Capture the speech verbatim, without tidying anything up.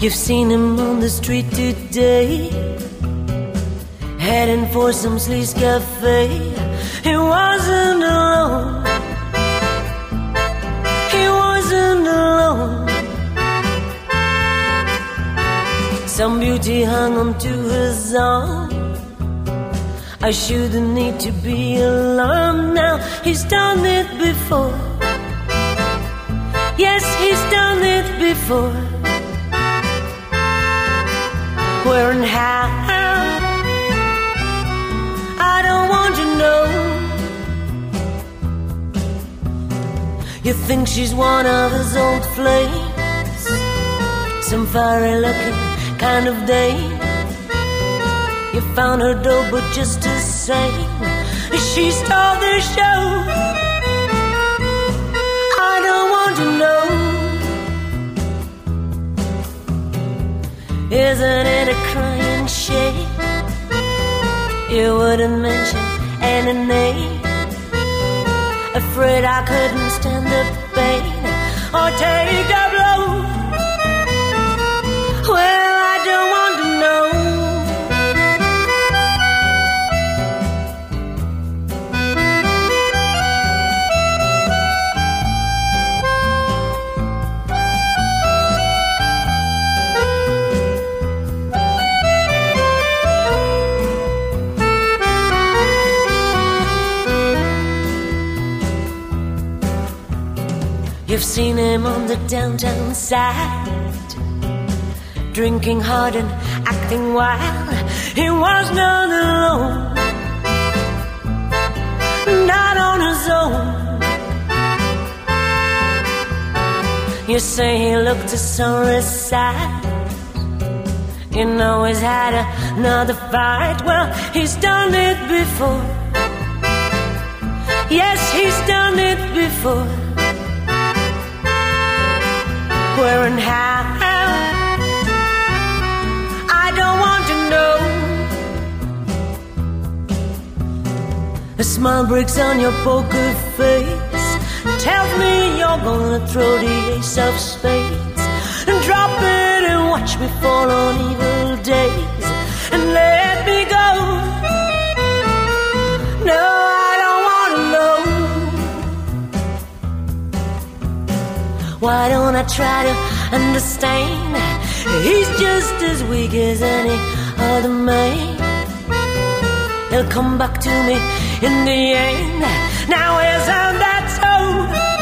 You've seen him on the street today, heading for some sleaze cafe. He wasn't alone. He wasn't alone. Some beauty hung onto his arm. I shouldn't need to be alarmed now. He's done it before. Yes, he's done it before. Where and how, I don't want to know. You think she's one of his old flames, some fiery looking kind of dame. You found her dope, but just the same, she stole the show. I don't want to know. Isn't it a crying shame? You wouldn't mention any name. Afraid I couldn't stand the pain or take the blow. Well, I don't want to know. You've seen him on the downtown side, drinking hard and acting wild. He was not alone, not on his own. You say he looked a sorry sight. You know he's had another fight. Well, he's done it before. Yes, he's done it before. Where and how, I don't want to know. A smile breaks on your poker face, tells me you're gonna throw the ace of spades and drop it and watch me fall on evil days and let me go. No, I don't want to know. Why don't I try to understand? He's just as weak as any other man. He'll come back to me in the end. Now isn't that so?